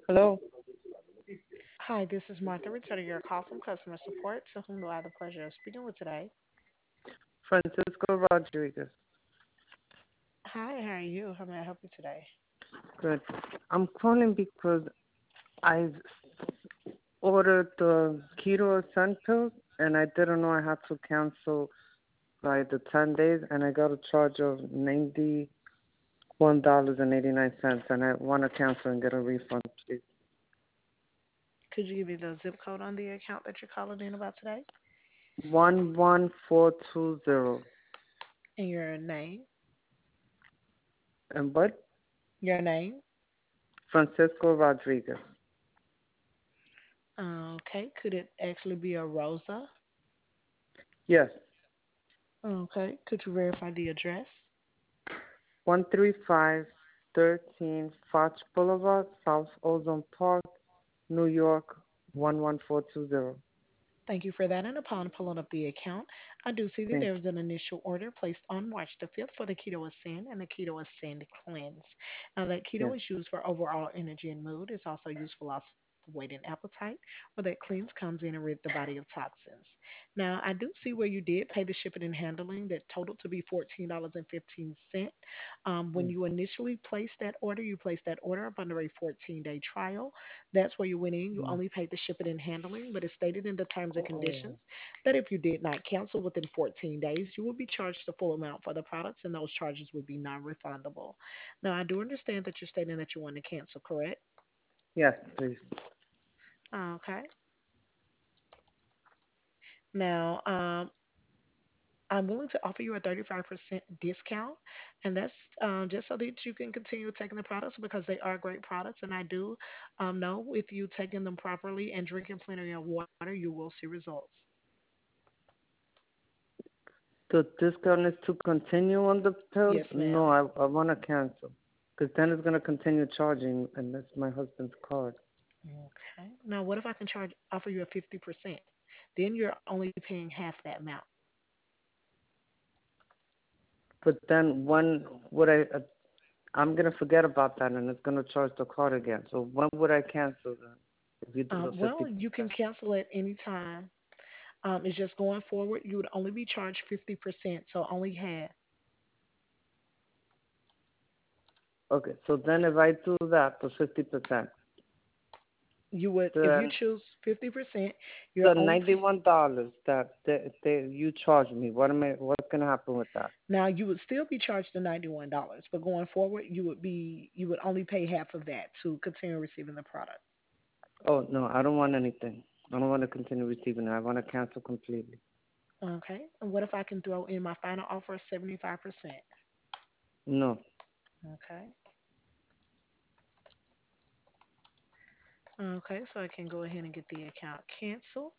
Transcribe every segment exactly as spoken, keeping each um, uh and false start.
Hello, Hi, this is Martha returning your call from customer support. To whom do I have the pleasure of speaking with today? Francisco Rodriguez. Hi, how are you? How may I help you today? Good. I'm calling because I ordered the keto ascent pills and I didn't know I had to cancel by the ten days and I got a charge of ninety-one dollars and eighty-nine cents and I want to cancel and get a refund, please. Could you give me the zip code on the account that you're calling in about today? one one four two zero. And your name? And what? Your name? Francisco Rodriguez. Okay. Could it actually be a Rosa? Yes. Okay. Could you verify the address? one three five thirteen Foch Boulevard, South Ozone Park, New York, one one four two zero. Thank you for that. And upon pulling up the account, I do see that Thank there was an initial order placed on March the fifth for the Keto Ascend and the Keto Ascend Cleanse. Now, that you. keto Yes. is used for overall energy and mood. It's also used for loss of weight and appetite, where that cleanse comes in and rid the body of toxins. Now, I do see where you did pay the shipping and handling that totaled to be fourteen dollars and fifteen cents. Um, when Yes. you initially placed that order, you placed that order up under a fourteen day trial. That's where you went in. You Mm. only paid the shipping and handling, but it's stated in the terms and Oh. conditions that if you did not cancel within fourteen days, you will be charged the full amount for the products, and those charges would be non-refundable. Now, I do understand that you're stating that you want to cancel, correct? Yes, please. Okay. Now, um, I'm willing to offer you a thirty-five percent discount, and that's um, just so that you can continue taking the products because they are great products. And I do um, know if you taking them properly and drinking plenty of water, you will see results. The discount is to continue on the pills? Yes, No, ma'am. I I want to cancel. Because then it's going to continue charging, and that's my husband's card. Okay. Now, what if I can charge offer you a fifty percent? Then you're only paying half that amount. But then when would I, uh, I'm going to forget about that, and it's going to charge the card again. So when would I cancel then? If you do Um, the well, you can fifty percent. cancel at any time. Um, it's just going forward, you would only be charged fifty percent, so only half. Okay, so then if I do that for fifty percent, You would, if you then choose fifty percent, you're the only ninety-one dollars that they, they you charge me, what am I? What's going to happen with that? now you would still be charged the ninety-one dollars, but going forward, you would be you would only pay half of that to continue receiving the product. Oh no, I don't want anything. I don't want to continue receiving it. I want to cancel completely. Okay. And what if I can throw in my final offer of seventy-five percent? No. Okay. Okay, so I can go ahead and get the account canceled.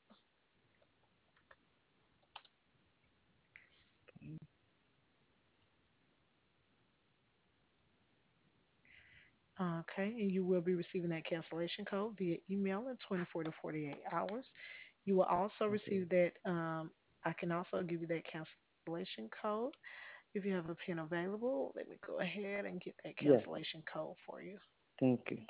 Okay, and you will be receiving that cancellation code via email in twenty-four to forty-eight hours. You will also Okay. receive that. Um, I can also give you that cancellation code if you have a pen available. Let me go ahead and get that Yes. cancellation code for you. Thank you.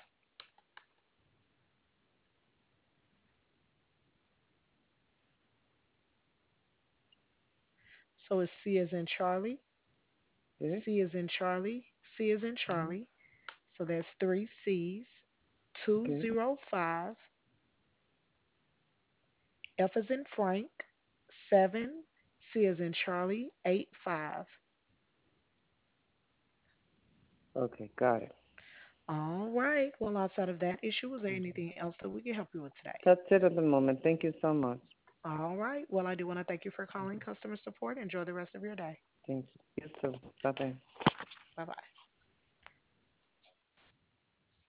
So it's C as in Charlie, Okay. C as in Charlie, C as in Mhm. Charlie. So that's three C's, two Okay. zero five, F as in Frank, seven, C as in Charlie, eight five. Okay. Got it. All right. Well, outside of that issue, was there Okay. anything else that we can help you with today? That's it at the moment. Thank you so much. All right. Well, I do want to thank you for calling Okay. customer support. Enjoy the rest of your day. Thank you. You too. Bye bye. Bye bye.